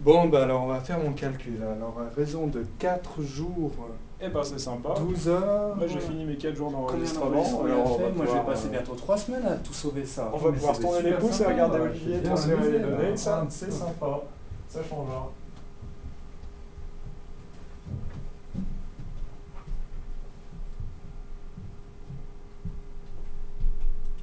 Bon, bah alors on va faire mon calcul. Alors, à raison de 4 jours, Eh ben c'est sympa. 12 heures. Moi j'ai fini mes 4 jours Combien d'enregistrement. d'enregistrements il a Alors on fait? va Moi, je vais pouvoir, passer bientôt 3 semaines à tout sauver ça. on va Mais pouvoir c'est tourner les super pouces et sympa, regarder là. Olivier Je suis bien transférer les amusé, là. données. Ça, c'est sympa. Ça changera.